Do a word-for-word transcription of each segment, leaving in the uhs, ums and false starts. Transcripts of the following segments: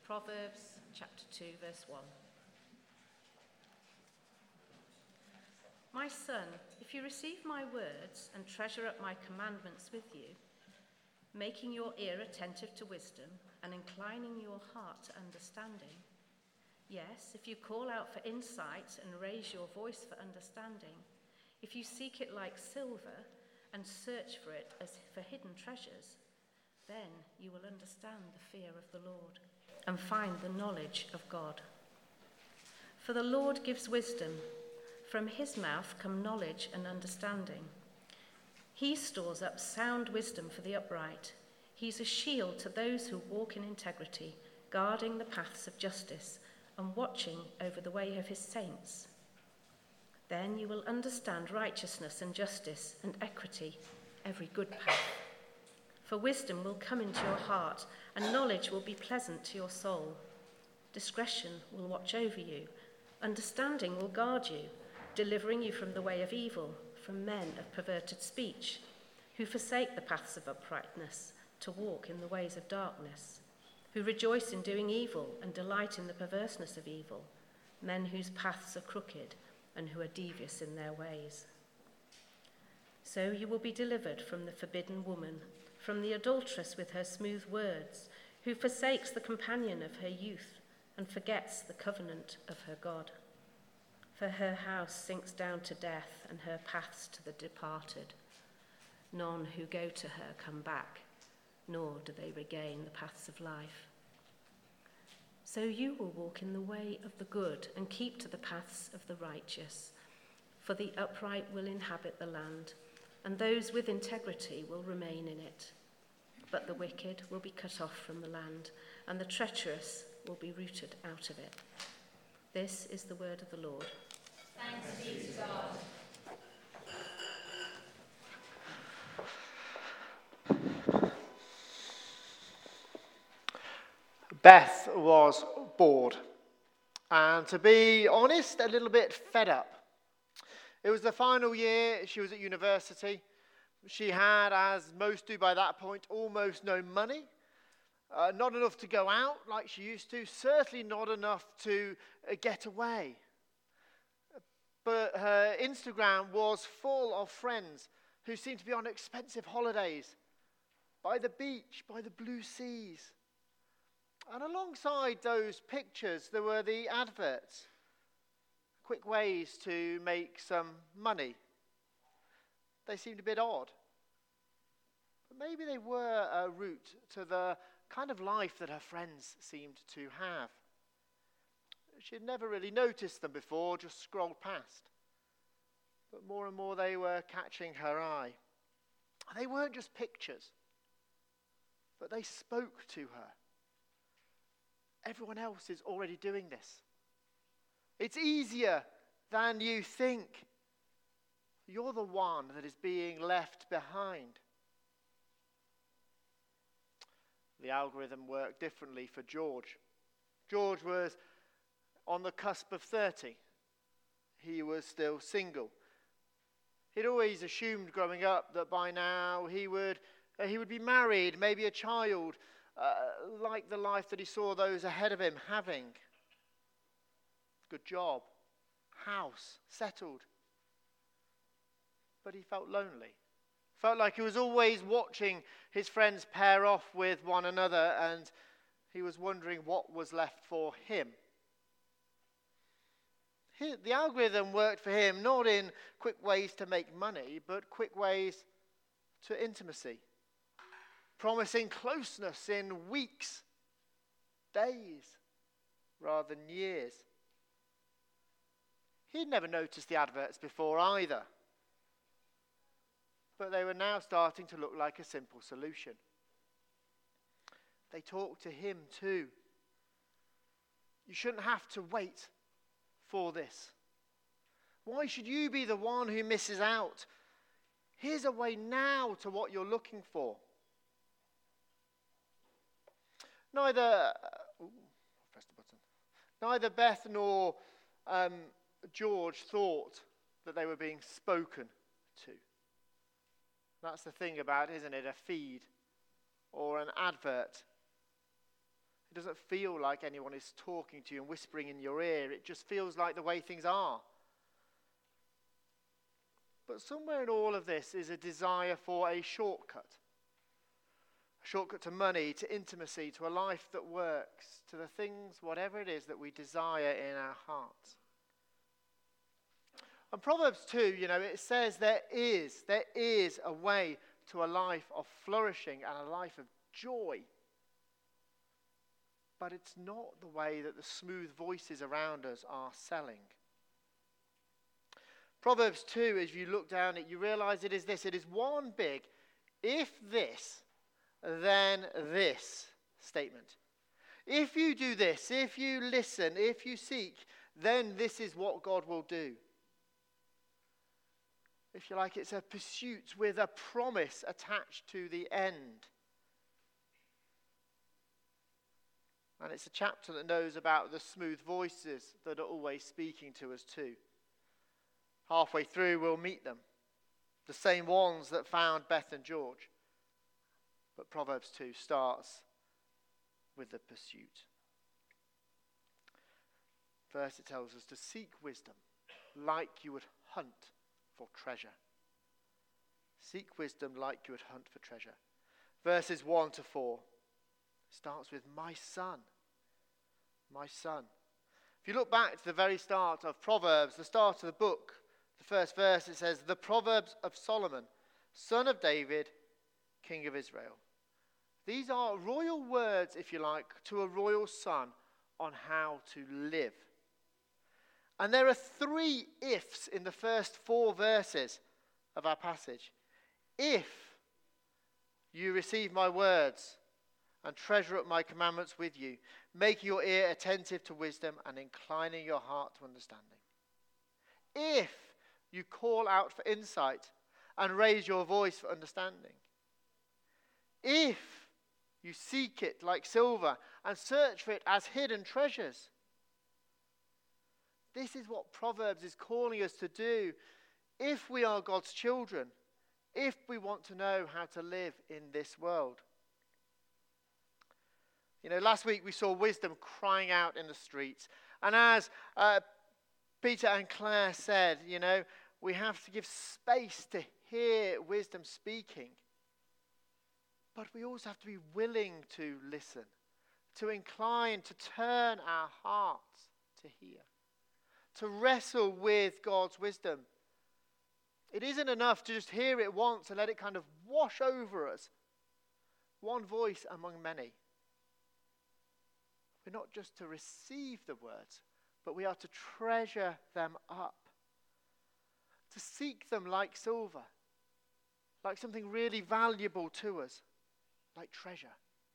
Proverbs chapter two, verse one. My son, if you receive my words and treasure up my commandments with you, making your ear attentive to wisdom and inclining your heart to understanding, yes, if you call out for insight and raise your voice for understanding, if you seek it like silver and search for it as for hidden treasures, then you will understand the fear of the Lord and find the knowledge of God. For the Lord gives wisdom. From his mouth come knowledge and understanding. He stores up sound wisdom for the upright. He's a shield to those who walk in integrity, guarding the paths of justice and watching over the way of his saints. Then you will understand righteousness and justice and equity, every good path. For wisdom will come into your heart, and knowledge will be pleasant to your soul. Discretion will watch over you. Understanding will guard you, delivering you from the way of evil, from men of perverted speech, who forsake the paths of uprightness to walk in the ways of darkness, who rejoice in doing evil and delight in the perverseness of evil, men whose paths are crooked and who are devious in their ways. So you will be delivered from the forbidden woman, from the adulteress with her smooth words, who forsakes the companion of her youth and forgets the covenant of her God. For her house sinks down to death and her paths to the departed. None who go to her come back, nor do they regain the paths of life. So you will walk in the way of the good and keep to the paths of the righteous. For the upright will inhabit the land, and those with integrity will remain in it. But the wicked will be cut off from the land, and the treacherous will be rooted out of it. This is the word of the Lord. Thanks be to God. Beth was bored, and to be honest, a little bit fed up. It was the final year she was at university. She had, as most do by that point, almost no money. Uh, not enough to go out like she used to, certainly not enough to uh, get away. But her Instagram was full of friends who seemed to be on expensive holidays, by the beach, by the blue seas. And alongside those pictures, there were the adverts, quick ways to make some money. They seemed a bit odd. But maybe they were a route to the kind of life that her friends seemed to have. She'd never really noticed them before, just scrolled past. But more and more they were catching her eye. They weren't just pictures, but they spoke to her. Everyone else is already doing this. It's easier than you think. You're the one that is being left behind. The algorithm worked differently for George. George was on the cusp of thirty. He was still single. He'd always assumed growing up that by now he would uh, he would be married, maybe a child, uh, like the life that he saw those ahead of him having. Good job, house, settled. But he felt lonely. Felt like he was always watching his friends pair off with one another, and he was wondering what was left for him. He, the algorithm worked for him not in quick ways to make money, but quick ways to intimacy, promising closeness in weeks, days, rather than years. He'd never noticed the adverts before either. But they were now starting to look like a simple solution. They talked to him too. You shouldn't have to wait for this. Why should you be the one who misses out? Here's a way now to what you're looking for. Neither, uh, ooh, press the button. Neither Beth nor um, George thought that they were being spoken to. That's the thing about, isn't it, a feed or an advert. It It doesn't feel like anyone is talking to you and whispering in your ear. It just feels like the way things are. But somewhere in all of this is a desire for a shortcut. A shortcut to money, to intimacy, to a life that works, to the things, whatever it is that we desire in our hearts. And Proverbs two, you know, it says there is, there is a way to a life of flourishing and a life of joy. But it's not the way that the smooth voices around us are selling. Proverbs two, as you look down it, you realize it is this. It is one big, if this, then this statement. If you do this, if you listen, if you seek, then this is what God will do. If you like, it's a pursuit with a promise attached to the end. And it's a chapter that knows about the smooth voices that are always speaking to us too. Halfway through, we'll meet them. The same ones that found Beth and George. But Proverbs two starts with the pursuit. First, it tells us to seek wisdom like you would hunt for treasure. Seek wisdom like you would hunt for treasure. Verses one to four starts with, my son, my son. If you look back to the very start of Proverbs, the start of the book, the first verse, it says, the Proverbs of Solomon, son of David, king of Israel. These are royal words, if you like, to a royal son on how to live. And there are three ifs in the first four verses of our passage. If you receive my words and treasure up my commandments with you, making your ear attentive to wisdom and inclining your heart to understanding. If you call out for insight and raise your voice for understanding. If you seek it like silver and search for it as hidden treasures. This is what Proverbs is calling us to do if we are God's children, if we want to know how to live in this world. You know, last week we saw wisdom crying out in the streets. And as uh, Peter and Claire said, you know, we have to give space to hear wisdom speaking. But we also have to be willing to listen, to incline, to turn our hearts to hear, to wrestle with God's wisdom. It isn't enough to just hear it once and let it kind of wash over us. One voice among many. We're not just to receive the words, but we are to treasure them up. To seek them like silver, like something really valuable to us, like treasure.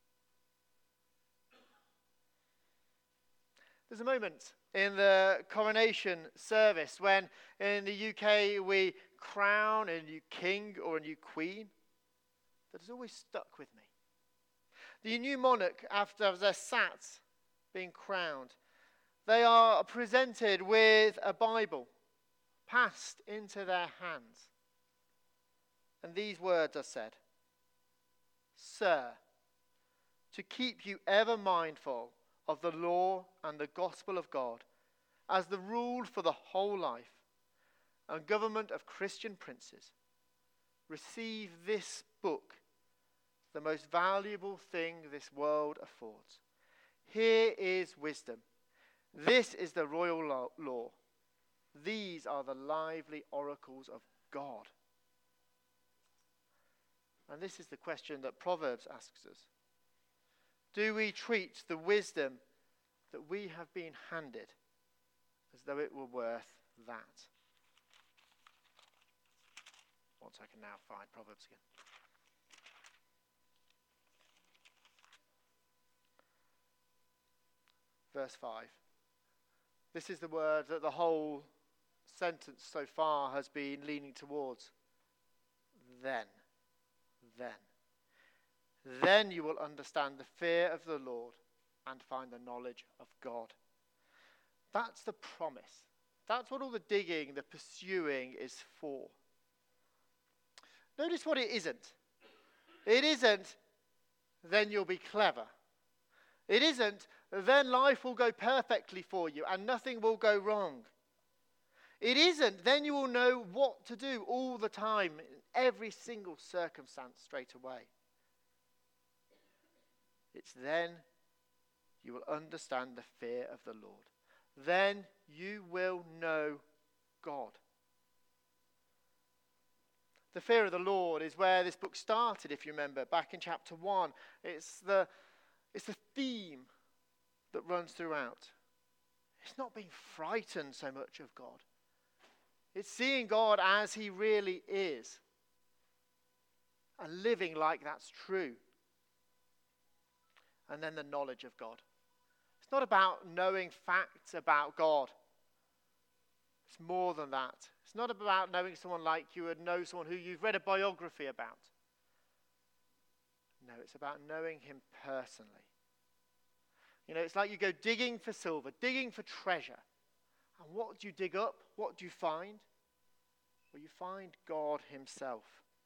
There's a moment in the coronation service when in the U K we crown a new king or a new queen that has always stuck with me. The new monarch, after they're sat being crowned, they are presented with a Bible passed into their hands. And these words are said, Sir, to keep you ever mindful of the law and the gospel of God as the rule for the whole life and government of Christian princes, receive this book, the most valuable thing this world affords. Here is wisdom. This is the royal law. These are the lively oracles of God. And this is the question that Proverbs asks us. Do we treat the wisdom that we have been handed as though it were worth that? Once I can now find Proverbs again. Verse five. This is the word that the whole sentence so far has been leaning towards. Then. Then. Then you will understand the fear of the Lord and find the knowledge of God. That's the promise. That's what all the digging, the pursuing is for. Notice what it isn't. It isn't, then you'll be clever. It isn't, then life will go perfectly for you and nothing will go wrong. It isn't, then you will know what to do all the time, in every single circumstance straight away. It's then you will understand the fear of the Lord. Then you will know God. The fear of the Lord is where this book started, if you remember, back in chapter one. It's the, it's the theme that runs throughout. It's not being frightened so much of God. It's seeing God as he really is and living like that's true. And then the knowledge of God. It's not about knowing facts about God. It's more than that. It's not about knowing someone like you would know someone who you've read a biography about. No, it's about knowing him personally. You know, it's like you go digging for silver, digging for treasure. And what do you dig up? What do you find? Well, you find God himself.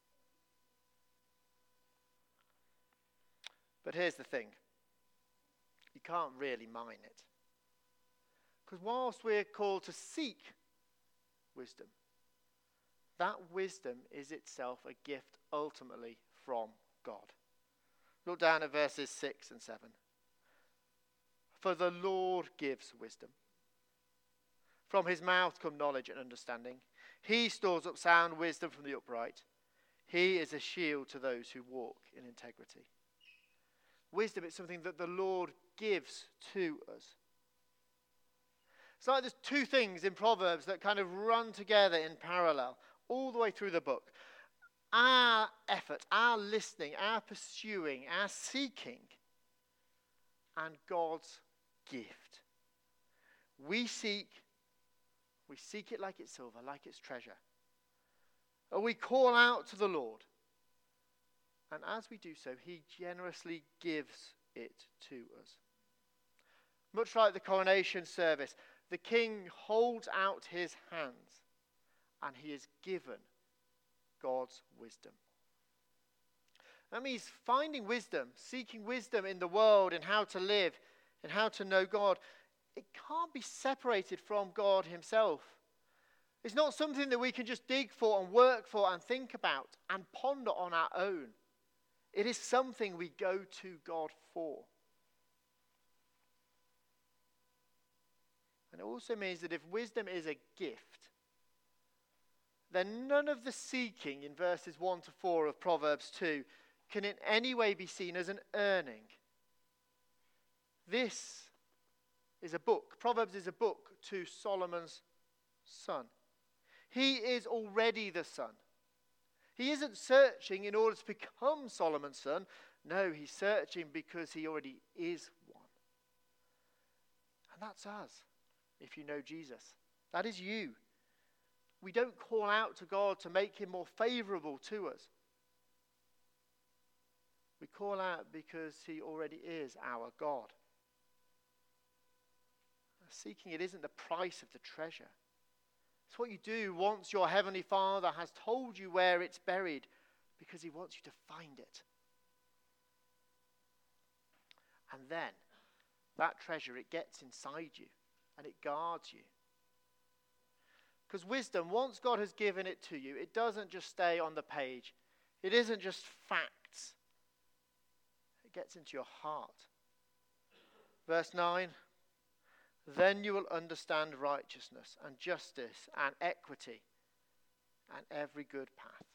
But here's the thing. You can't really mine it. Because whilst we're called to seek wisdom, that wisdom is itself a gift ultimately from God. Look down at verses six and seven. For the Lord gives wisdom. From his mouth come knowledge and understanding. He stores up sound wisdom from the upright. He is a shield to those who walk in integrity. Wisdom is something that the Lord gives to us. It's like there's two things in Proverbs that kind of run together in parallel all the way through the book. Our effort, our listening, our pursuing, our seeking, and God's gift. We seek, we seek it like it's silver, like it's treasure. And we call out to the Lord. And as we do so, he generously gives it to us. Much like the coronation service, the king holds out his hands and he is given God's wisdom. That means finding wisdom, seeking wisdom in the world and how to live and how to know God. It can't be separated from God himself. It's not something that we can just dig for and work for and think about and ponder on our own. It is something we go to God for. And it also means that if wisdom is a gift, then none of the seeking in verses one to four of Proverbs two can in any way be seen as an earning. This is a book. Proverbs is a book to Solomon's son. He is already the son. He isn't searching in order to become Solomon's son. No, he's searching because he already is one. And that's us, if you know Jesus. That is you. We don't call out to God to make him more favorable to us. We call out because he already is our God. Seeking it isn't the price of the treasure. It's what you do once your heavenly Father has told you where it's buried, because he wants you to find it. And then that treasure, it gets inside you and it guards you. Because wisdom, once God has given it to you, it doesn't just stay on the page. It isn't just facts. It gets into your heart. Verse nine. Then you will understand righteousness and justice and equity and every good path.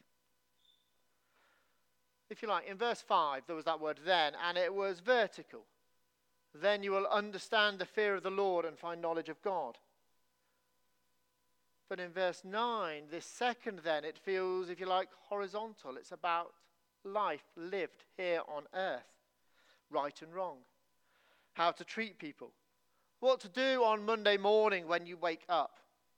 If you like, in verse five, there was that word then, and it was vertical. Then you will understand the fear of the Lord and find knowledge of God. But in verse nine, this second then, it feels, if you like, horizontal. It's about life lived here on earth. Right and wrong. How to treat people. What to do on Monday morning when you wake up.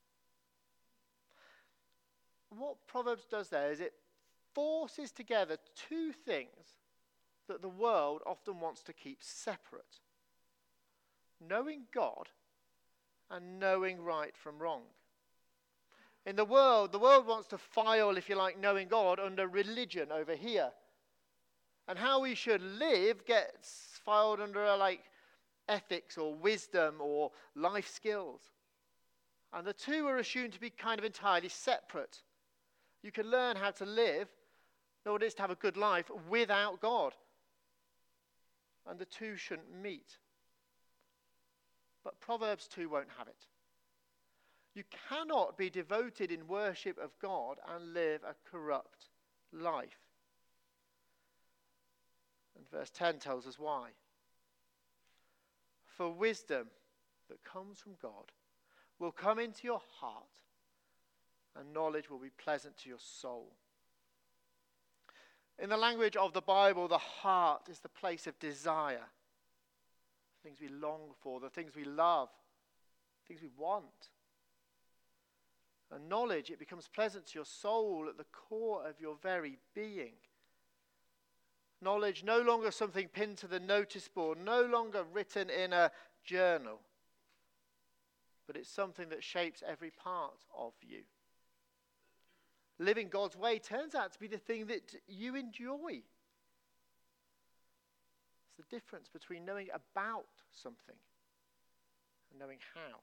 What Proverbs does there is it forces together two things that the world often wants to keep separate. Knowing God and knowing right from wrong. In the world, the world wants to file, if you like, knowing God under religion over here. And how we should live gets filed under a, like ethics or wisdom or life skills. And the two are assumed to be kind of entirely separate. You can learn how to live, know what it is to have a good life, without God. And the two shouldn't meet. But Proverbs two won't have it. You cannot be devoted in worship of God and live a corrupt life. And verse ten tells us why. For wisdom that comes from God will come into your heart, and knowledge will be pleasant to your soul. In the language of the Bible, the heart is the place of desire. The things we long for, the things we love, the things we want. And knowledge, it becomes pleasant to your soul at the core of your very being. Knowledge no longer something pinned to the notice board, no longer written in a journal, but it's something that shapes every part of you. Living God's way turns out to be the thing that you enjoy. It's the difference between knowing about something and knowing how.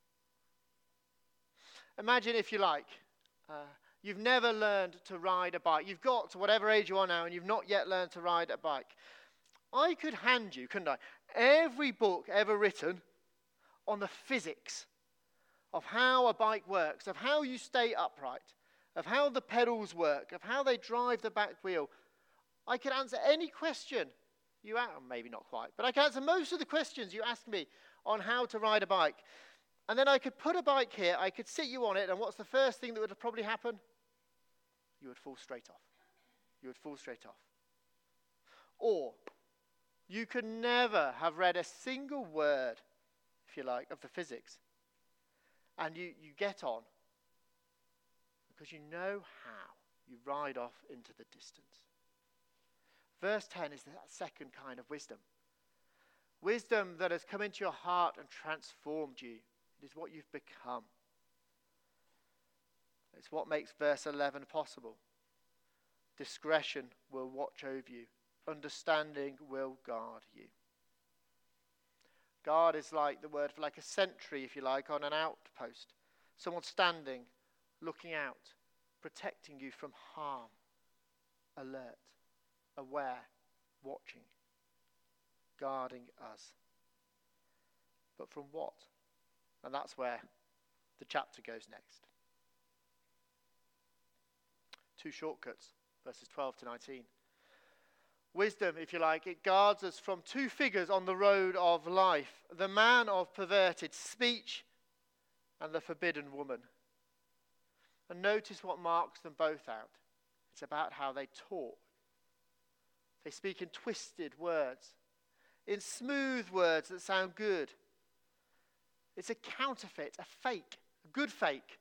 Imagine, if you like, uh, you've never learned to ride a bike. You've got to whatever age you are now and you've not yet learned to ride a bike. I could hand you, couldn't I, every book ever written on the physics of how a bike works, of how you stay upright, of how the pedals work, of how they drive the back wheel. I could answer any question you ask, maybe not quite, but I can answer most of the questions you ask me on how to ride a bike. And then I could put a bike here, I could sit you on it, and what's the first thing that would probably happen? You would fall straight off. You would fall straight off. Or, you could never have read a single word, if you like, of the physics. And you, you get on, because you know how you ride off into the distance. Verse ten is that second kind of wisdom. Wisdom that has come into your heart and transformed you. It is what you've become. It's what makes verse eleven possible. Discretion will watch over you. Understanding will guard you. Guard is like the word for like a sentry, if you like, on an outpost. Someone standing, looking out, protecting you from harm. Alert, aware, watching, guarding us. But from what? And that's where the chapter goes next. Two shortcuts, verses twelve to nineteen. Wisdom, if you like, it guards us from two figures on the road of life. The man of perverted speech and the forbidden woman. And notice what marks them both out. It's about how they talk. They speak in twisted words, in smooth words that sound good. It's a counterfeit, a fake, a good fake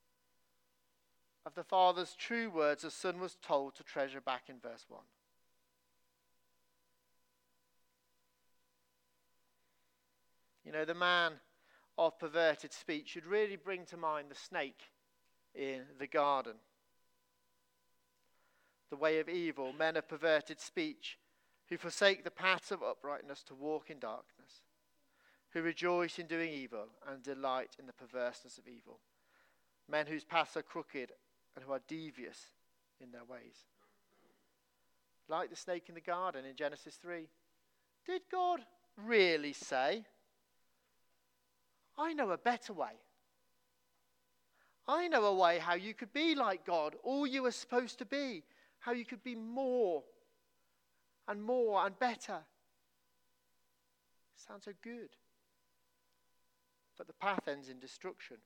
of the Father's true words the Son was told to treasure back in verse one. You know, the man of perverted speech should really bring to mind the snake in the garden. The way of evil, men of perverted speech, who forsake the paths of uprightness to walk in darkness, who rejoice in doing evil and delight in the perverseness of evil. Men whose paths are crooked and who are devious in their ways. Like the snake in the garden in Genesis three. Did God really say, I know a better way. I know a way how you could be like God, all you are supposed to be, how you could be more and more and better. Sounds so good. But the path ends in destruction.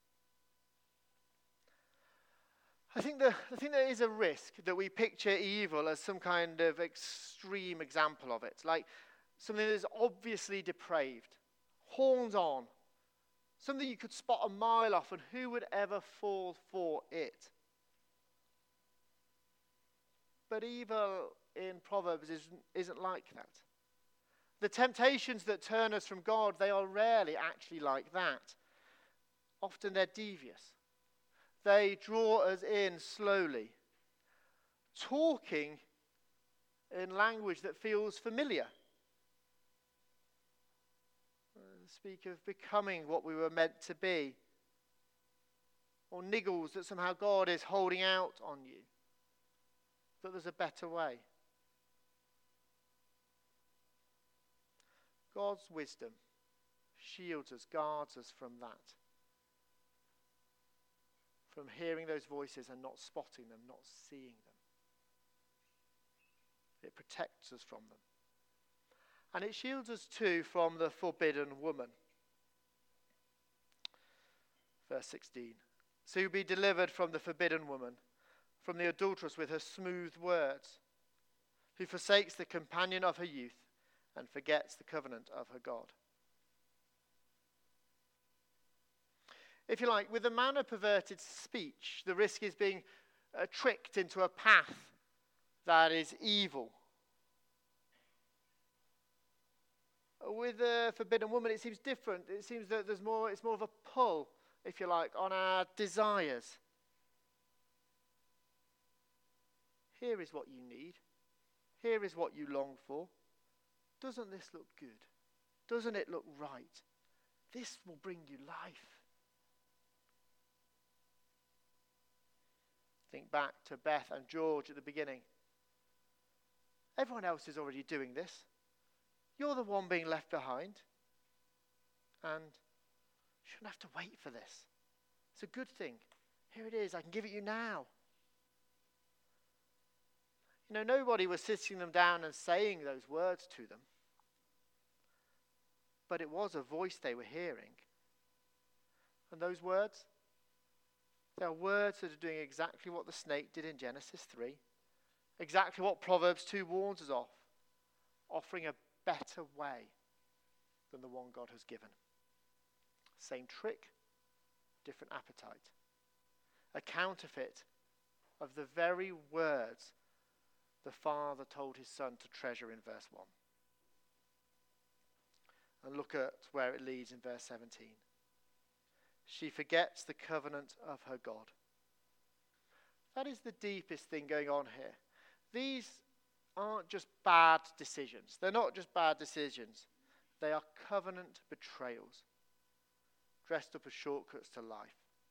I think the, I think there is a risk that we picture evil as some kind of extreme example of it, like something that is obviously depraved, horns on, something you could spot a mile off, and who would ever fall for it? But evil in Proverbs isn't, isn't like that. The temptations that turn us from God, they are rarely actually like that. Often they're devious. They draw us in slowly, talking in language that feels familiar. that speak of becoming what we were meant to be, or niggles that somehow God is holding out on you, that there's a better way. God's wisdom shields us, guards us from that. From hearing those voices and not spotting them, not seeing them. It protects us from them. And it shields us too from the forbidden woman. Verse sixteen. So you'll be delivered from the forbidden woman, from the adulteress with her smooth words, who forsakes the companion of her youth and forgets the covenant of her God. If you like, with a man of perverted speech, the risk is being uh, tricked into a path that is evil. With a forbidden woman, it seems different. It seems that there's more, it's more of a pull, if you like, on our desires. Here is what you need. Here is what you long for. Doesn't this look good? Doesn't it look right? This will bring you life. Think back to Beth and George at the beginning. Everyone else is already doing this. You're the one being left behind. And you shouldn't have to wait for this. It's a good thing. Here it is. I can give it you now. You know, nobody was sitting them down and saying those words to them. But it was a voice they were hearing. And those words, they are words that are doing exactly what the snake did in Genesis three. Exactly what Proverbs two warns us of. Offering a better way than the one God has given. Same trick, different appetite. A counterfeit of the very words the Father told his Son to treasure in verse one. And look at where it leads in verse seventeen. She forgets the covenant of her God. That is the deepest thing going on here. These aren't just bad decisions. They're not just bad decisions. They are covenant betrayals, dressed up as shortcuts to life.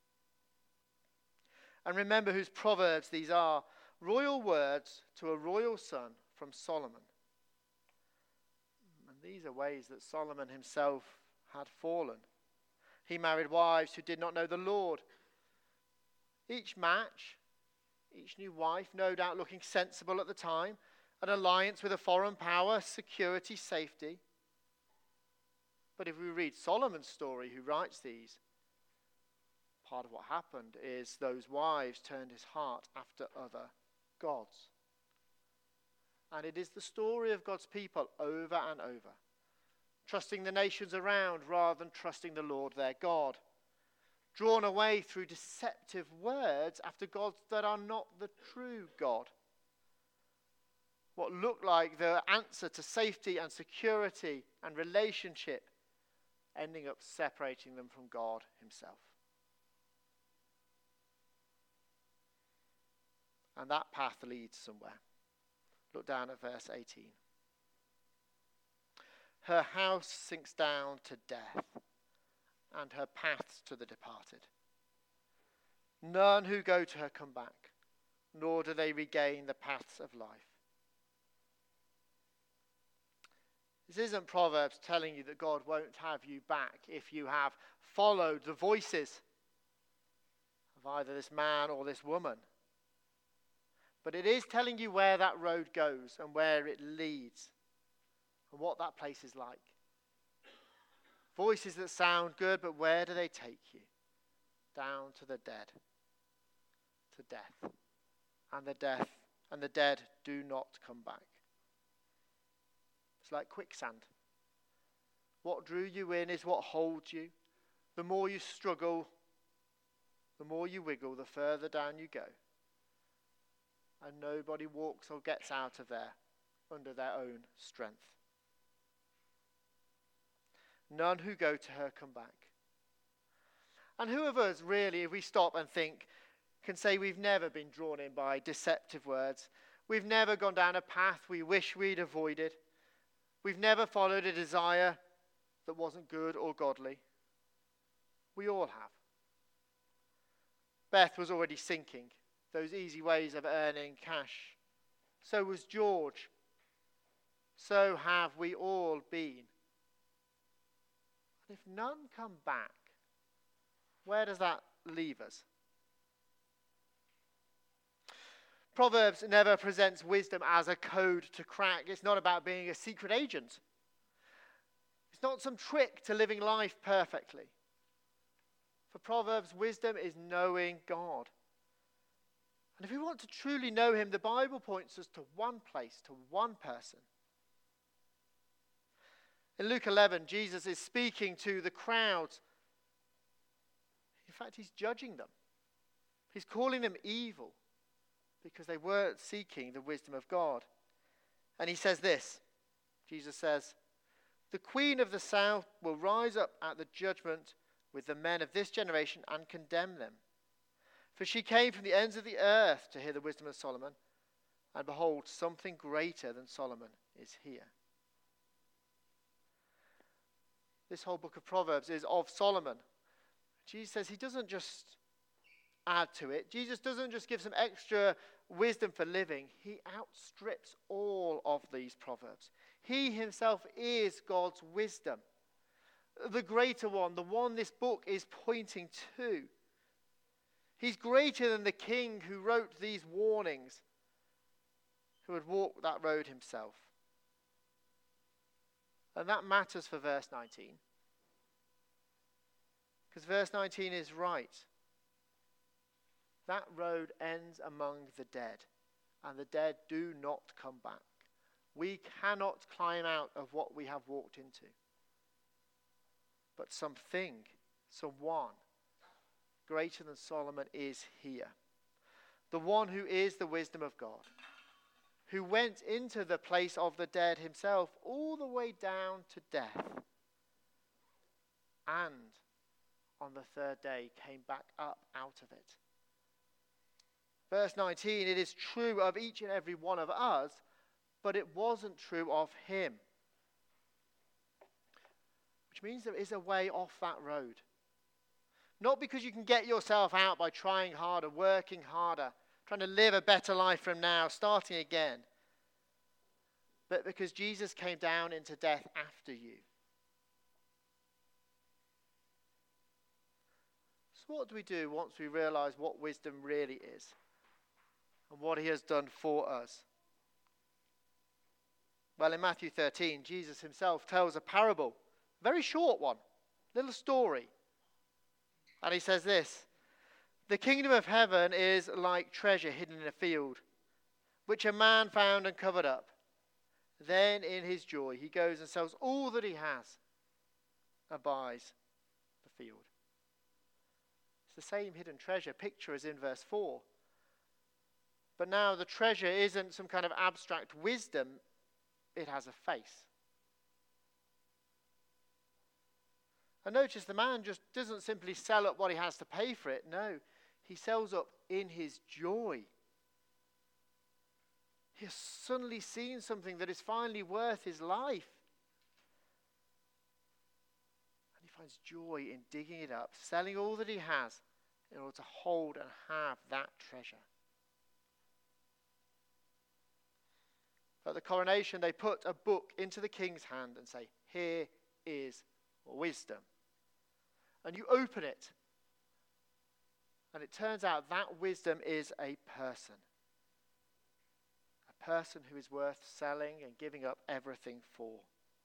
And remember whose proverbs these are. Royal words to a royal son from Solomon. And these are ways that Solomon himself had fallen. He married wives who did not know the Lord. Each match, each new wife, no doubt looking sensible at the time, an alliance with a foreign power, security, safety. But if we read Solomon's story, who writes these, part of what happened is those wives turned his heart after other gods. And it is the story of God's people over and over. Trusting the nations around rather than trusting the Lord their God. Drawn away through deceptive words after gods that are not the true God. What looked like the answer to safety and security and relationship, ending up separating them from God himself. And that path leads somewhere. Look down at verse eighteen. Her house sinks down to death, and her paths to the departed. None who go to her come back, nor do they regain the paths of life. This isn't Proverbs telling you that God won't have you back if you have followed the voices of either this man or this woman. But it is telling you where that road goes and where it leads and what that place is like. Voices that sound good, but where do they take you? Down to the dead. To death. And the death and the dead do not come back. It's like quicksand. What drew you in is what holds you. The more you struggle, the more you wiggle, the further down you go. And nobody walks or gets out of there under their own strength. None who go to her come back. And who of us really, if we stop and think, can say we've never been drawn in by deceptive words? We've never gone down a path we wish we'd avoided. We've never followed a desire that wasn't good or godly. We all have. Beth was already sinking those easy ways of earning cash. So was George. So have we all been. And if none come back, where does that leave us? Proverbs never presents wisdom as a code to crack. It's not about being a secret agent. It's not some trick to living life perfectly. For Proverbs, wisdom is knowing God. And if we want to truly know him, the Bible points us to one place, to one person. In Luke eleven, Jesus is speaking to the crowds. In fact, he's judging them. He's calling them evil because they weren't seeking the wisdom of God. And he says this, Jesus says, "The queen of the south will rise up at the judgment with the men of this generation and condemn them. For she came from the ends of the earth to hear the wisdom of Solomon, and behold, something greater than Solomon is here." This whole book of Proverbs is of Solomon. Jesus says he doesn't just add to it. Jesus doesn't just give some extra wisdom for living. He outstrips all of these Proverbs. He himself is God's wisdom. The greater one, the one this book is pointing to. He's greater than the king who wrote these warnings, who had walked that road himself. And that matters for verse nineteen. Because verse nineteen is right. That road ends among the dead, and the dead do not come back. We cannot climb out of what we have walked into. But something, someone, greater than Solomon is here. The one who is the wisdom of God, who went into the place of the dead himself all the way down to death, and on the third day came back up out of it. Verse nineteen, it is true of each and every one of us, but it wasn't true of him. Which means there is a way off that road. Not because you can get yourself out by trying harder, working harder, trying to live a better life from now, starting again. But because Jesus came down into death after you. So what do we do once we realize what wisdom really is? And what he has done for us? Well, in Matthew thirteen, Jesus himself tells a parable. Very short one. Little story. And he says this: "The kingdom of heaven is like treasure hidden in a field, which a man found and covered up. Then in his joy he goes and sells all that he has and buys the field." It's the same hidden treasure picture as in verse four. But now the treasure isn't some kind of abstract wisdom. It has a face. And notice the man just doesn't simply sell up what he has to pay for it. No, he sells up in his joy. He has suddenly seen something that is finally worth his life. And he finds joy in digging it up, selling all that he has in order to hold and have that treasure. At the coronation, they put a book into the king's hand and say, "Here is wisdom." And you open it, and it turns out that wisdom is a person. A person who is worth selling and giving up everything for.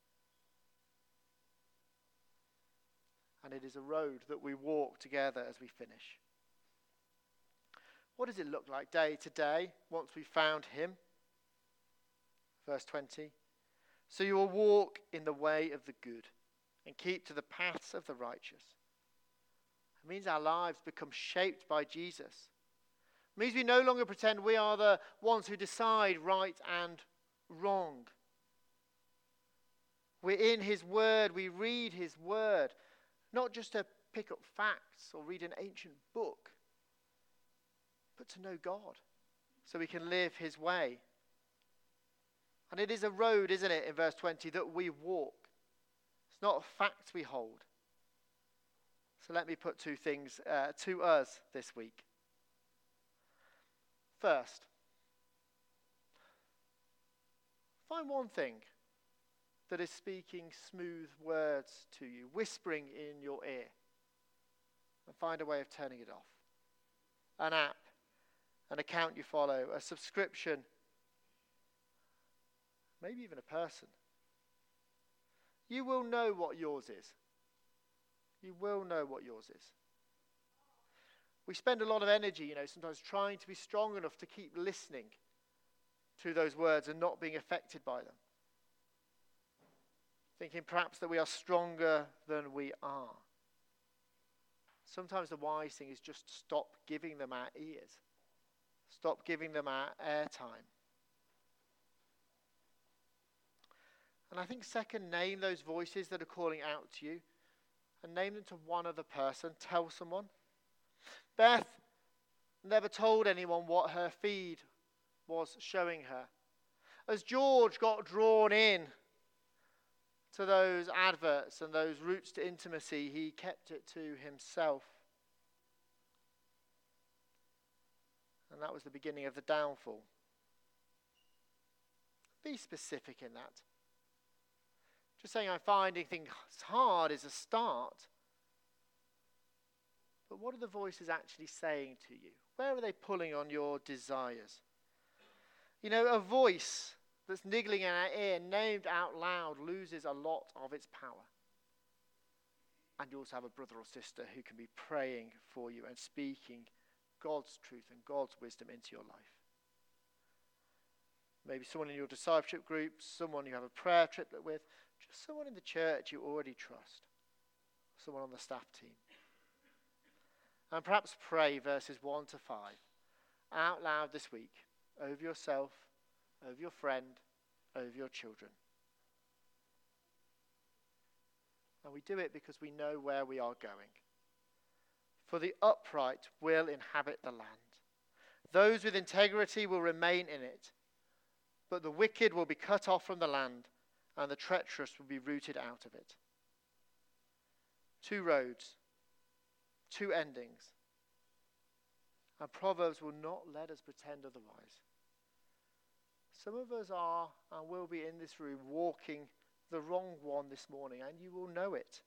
And it is a road that we walk together as we finish. What does it look like day to day once we've found him? Verse twenty. "So you will walk in the way of the good and keep to the paths of the righteous." It means our lives become shaped by Jesus. It means we no longer pretend we are the ones who decide right and wrong. We're in his word. We read his word, not just to pick up facts or read an ancient book, but to know God so we can live his way. And it is a road, isn't it, in verse twenty, that we walk. It's not a fact we hold. So let me put two things uh, to us this week. First, find one thing that is speaking smooth words to you, whispering in your ear, and find a way of turning it off. An app, an account you follow, a subscription, maybe even a person. You will know what yours is. You will know what yours is. We spend a lot of energy, you know, sometimes trying to be strong enough to keep listening to those words and not being affected by them. Thinking perhaps that we are stronger than we are. Sometimes the wise thing is just stop giving them our ears. Stop giving them our airtime. And I think second, name those voices that are calling out to you and name them to one other person. Tell someone. Beth never told anyone what her feed was showing her. As George got drawn in to those adverts and those routes to intimacy, he kept it to himself. And that was the beginning of the downfall. Be specific in that. Just saying I'm finding things hard is a start. But what are the voices actually saying to you? Where are they pulling on your desires? You know, a voice that's niggling in our ear, named out loud, loses a lot of its power. And you also have a brother or sister who can be praying for you and speaking God's truth and God's wisdom into your life. Maybe someone in your discipleship group, someone you have a prayer triplet with, just someone in the church you already trust, someone on the staff team. And perhaps pray verses one to five out loud this week over yourself, over your friend, over your children. And we do it because we know where we are going. For the upright will inhabit the land. Those with integrity will remain in it. But the wicked will be cut off from the land, and the treacherous will be rooted out of it. Two roads, two endings. And Proverbs will not let us pretend otherwise. Some of us are and will be in this room walking the wrong one this morning, and you will know it.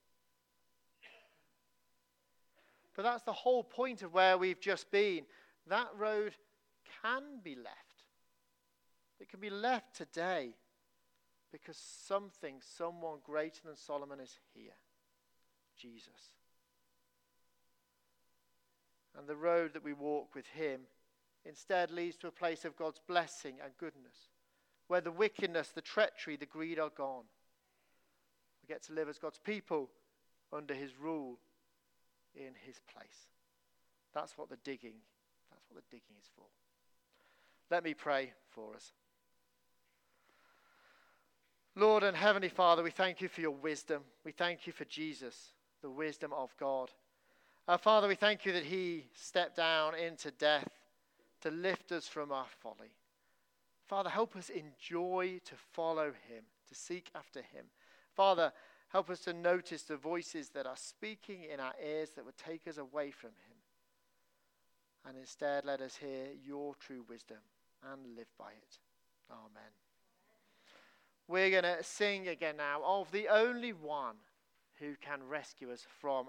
But that's the whole point of where we've just been. That road can be left. It can be left today because something, someone greater than Solomon is here. Jesus. And the road that we walk with him instead leads to a place of God's blessing and goodness, where the wickedness, the treachery, the greed are gone. We get to live as God's people under his rule in his place. That's what the digging, that's what the digging is for. Let me pray for us. Lord and Heavenly Father, we thank you for your wisdom. We thank you for Jesus, the wisdom of God. Our Father, we thank you that he stepped down into death to lift us from our folly. Father, help us enjoy to follow him, to seek after him. Father, help us to notice the voices that are speaking in our ears that would take us away from him. And instead, let us hear your true wisdom and live by it. Amen. We're going to sing again now of the only one who can rescue us from